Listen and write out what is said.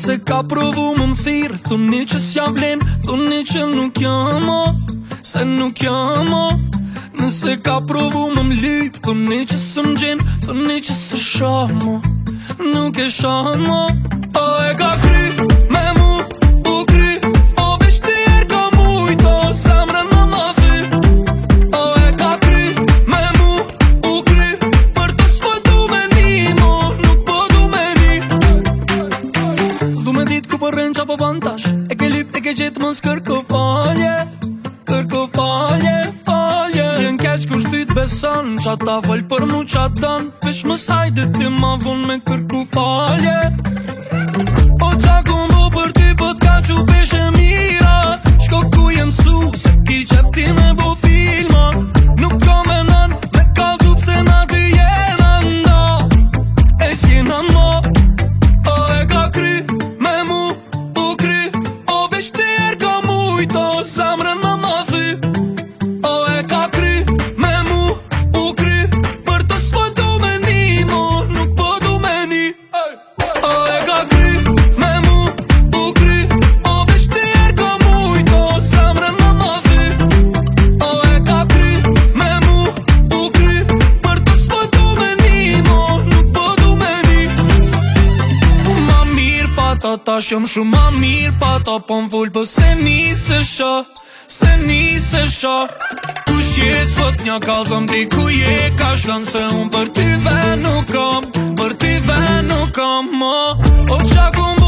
Nëse ka provu më thirë, thuni që s'ja vlen, thuni që nuk jam o, se nuk jam o. Nëse ka provu më lyp, thuni që s'm gjen, thuni që së shamo, nuk e shamo. O e ka kry me mu, u kry, o veç të jerë ka mujto, zemrën më ma thy. O e ka kry me mu, u kry, për të s'po du me ni mo, nuk po du me ni. S'du me dit ku përren qa po bantash, e ke lyp, e ke gjetë mos kërko falje, kërko falje, falje. Jen keq kur shtyt beson, qa ta fol për mu qa don, veç mos hajde ti ma vun me kërku falje. O qa kun do për ty po t'ka qu peshe mira, shko ku jem su, se ki qef ti me bo filma. Nuk ka menan, me kaldu pse na dy jena nda, e s'jena mo. O e ka kry me mu, u kry, o veç të jerë ka mujto, zemrën më ma thy. O e ka kry me mu, u kry, për të s'po du me ni mo, nuk po du me ni. O e ka kry me mu, u kry, o veç të jerë ka mujto, zemrën më ma thy. O e ka kry me mu, u kry, për të s'po du me ni mo, nuk po du me ni. Ma mirë pa ta ta shumë shumë ma mirë pa ta po m'full, po se nisë sha, se nisë sha. Kush je s'vot nja kalzëm ti ku je ka shkën, se unë për ty ve nuk kam, për ty ve nuk kam mo. O qa ku